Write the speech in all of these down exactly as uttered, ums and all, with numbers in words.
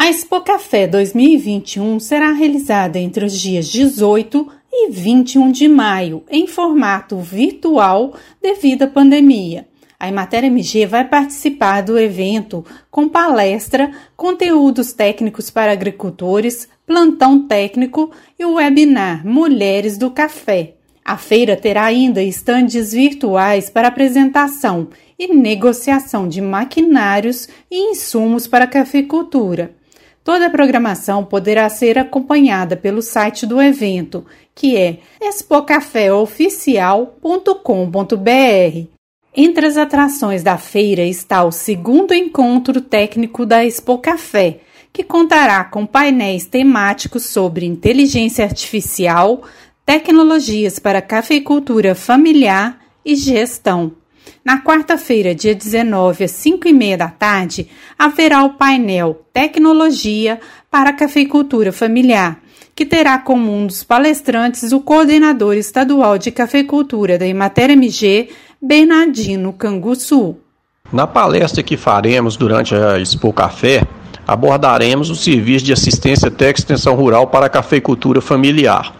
A Expo Café dois mil e vinte e um será realizada entre os dias dezoito e vinte e um de maio, em formato virtual devido à pandemia. A Emater M G vai participar do evento com palestra, conteúdos técnicos para agricultores, plantão técnico e o webinar Mulheres do Café. A feira terá ainda estandes virtuais para apresentação e negociação de maquinários e insumos para a cafeicultura. Toda a programação poderá ser acompanhada pelo site do evento, que é expo café oficial ponto com ponto b r. Entre as atrações da feira está o segundo encontro técnico da Expo Café, que contará com painéis temáticos sobre inteligência artificial, tecnologias para cafeicultura familiar e gestão. Na quarta-feira, dia dezenove, às cinco e meia da tarde, haverá o painel Tecnologia para a Cafeicultura Familiar, que terá como um dos palestrantes o coordenador estadual de cafeicultura da Emater M G, Bernardino Canguçu. Na palestra que faremos durante a Expo Café, abordaremos o serviço de assistência técnica e extensão rural para a cafeicultura familiar.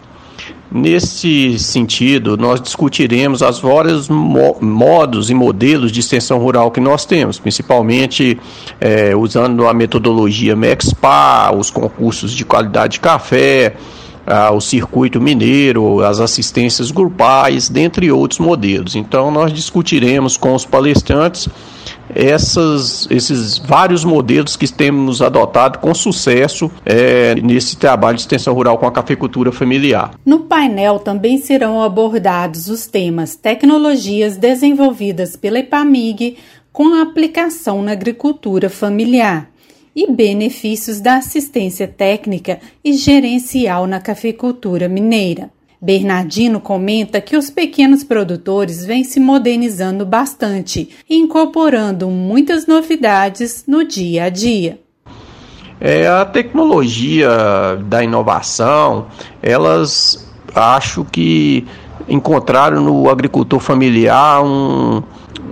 Nesse sentido, nós discutiremos os vários mo- modos e modelos de extensão rural que nós temos, principalmente é, usando a metodologia MEXPA, os concursos de qualidade de café, ah, o circuito mineiro, as assistências grupais, dentre outros modelos. Então, nós discutiremos com os palestrantes essas, esses vários modelos que temos adotado com sucesso é, nesse trabalho de extensão rural com a cafeicultura familiar. No painel também serão abordados os temas tecnologias desenvolvidas pela EPAMIG com a aplicação na agricultura familiar e benefícios da assistência técnica e gerencial na cafeicultura mineira. Bernardino comenta que os pequenos produtores vêm se modernizando bastante e incorporando muitas novidades no dia a dia. É, a tecnologia da inovação, elas acho que encontraram no agricultor familiar um,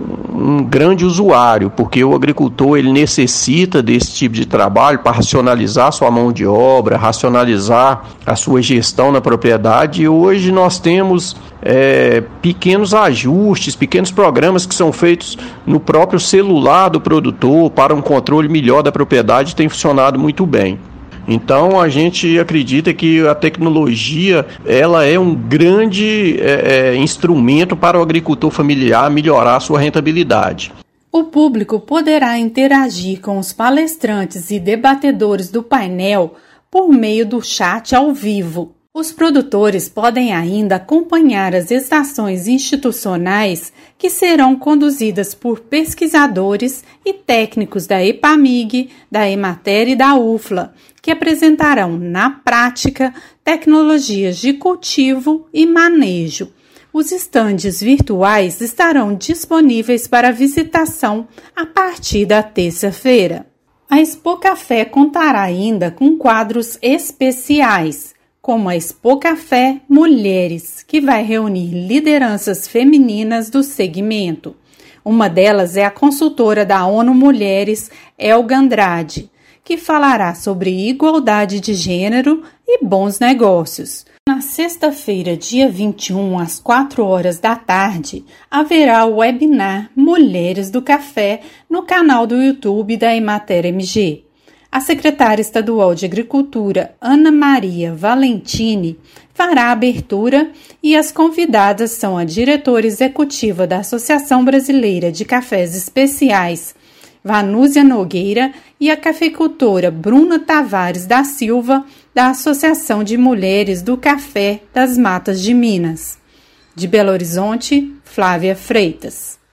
um grande usuário, porque o agricultor ele necessita desse tipo de trabalho para racionalizar sua mão de obra, racionalizar a sua gestão na propriedade, e hoje nós temos é, pequenos ajustes, pequenos programas que são feitos no próprio celular do produtor para um controle melhor da propriedade, tem funcionado muito bem. Então, a gente acredita que a tecnologia ela é um grande é, é, instrumento para o agricultor familiar melhorar a sua rentabilidade. O público poderá interagir com os palestrantes e debatedores do painel por meio do chat ao vivo. Os produtores podem ainda acompanhar as estações institucionais que serão conduzidas por pesquisadores e técnicos da EPAMIG, da Emater e da U F L A, que apresentarão na prática tecnologias de cultivo e manejo. Os estandes virtuais estarão disponíveis para visitação a partir da terça-feira. A Expo Café contará ainda com quadros especiais, como a Expo Café Mulheres, que vai reunir lideranças femininas do segmento. Uma delas é a consultora da ONU Mulheres, Elga Andrade, que falará sobre igualdade de gênero e bons negócios. Na sexta-feira, dia vinte e um, às quatro horas da tarde, haverá o webinar Mulheres do Café no canal do YouTube da Emater M G. A secretária estadual de Agricultura, Ana Maria Valentini, fará a abertura e as convidadas são a diretora executiva da Associação Brasileira de Cafés Especiais, Vanúzia Nogueira, e a cafeicultora Bruna Tavares da Silva, da Associação de Mulheres do Café das Matas de Minas. De Belo Horizonte, Flávia Freitas.